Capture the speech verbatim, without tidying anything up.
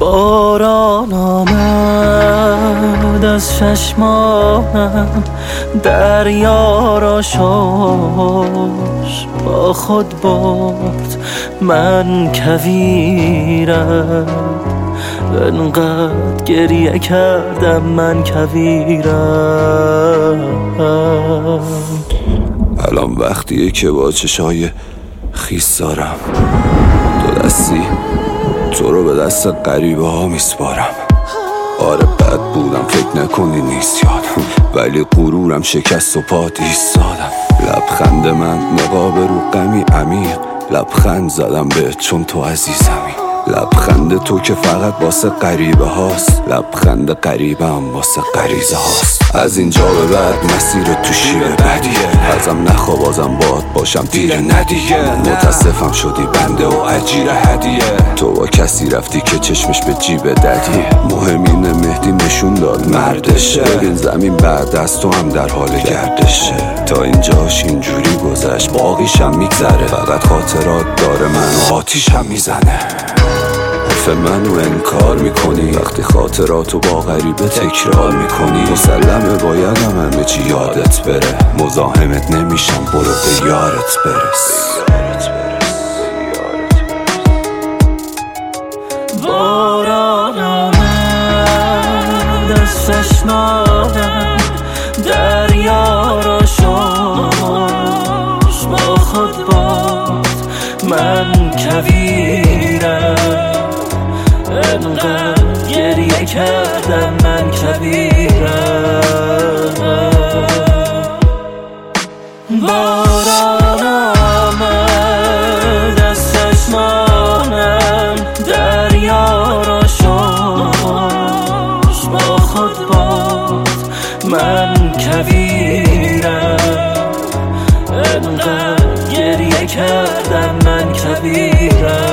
باران آمد از چشمانم، دریا را شش با خود برد. من کویرم، انقدر گریه کردم من کویرم. الان وقتیه که با چشای خیس دارم دو دستی تو رو به دست غریبه ها میسپارم. آره بد بودم فکر نکنی نیست یادم، ولی غرورم شکست و پات ایستادم. لبخند من نقاب رو غمی عمیق، لبخند زدم به چون تو عزیزمی. لبخند تو که فقط واسه غریبه هاست، لبخند غریبه هم واسه غریزه هاست. از اینجا به بعد مسیر تو شیب بدیه، ازم نخوا بازم باد باشم تیر ندیگه. متاسفم شدی بنده و اجیر هدیه، تو با کسی رفتی که چشمش به جیب ددیه. مهمینه مهدی نشون داد مردشه، ببین زمین بعد از تو هم در حال گردشه. تا اینجاش اینجوری گذشت باقیشم میگذره، فقط خاطرات داره منو آتیشم میزنه. حرف منو انکار میکنی وقتی خاطراتو با غریبه تکرار میکنی. مسلمه بایدم همه چی یادت بره، مزاحمت نمیشم برو به یارت برس. باران آمد از چشمانم، دریا را شش با خود برد. من کویرم، انقدر گریه کردم من کویرم. باران آمد از چشمانم، دریا را شش با خود برد. من کویرم، انقدر گریه کردم من کویرم.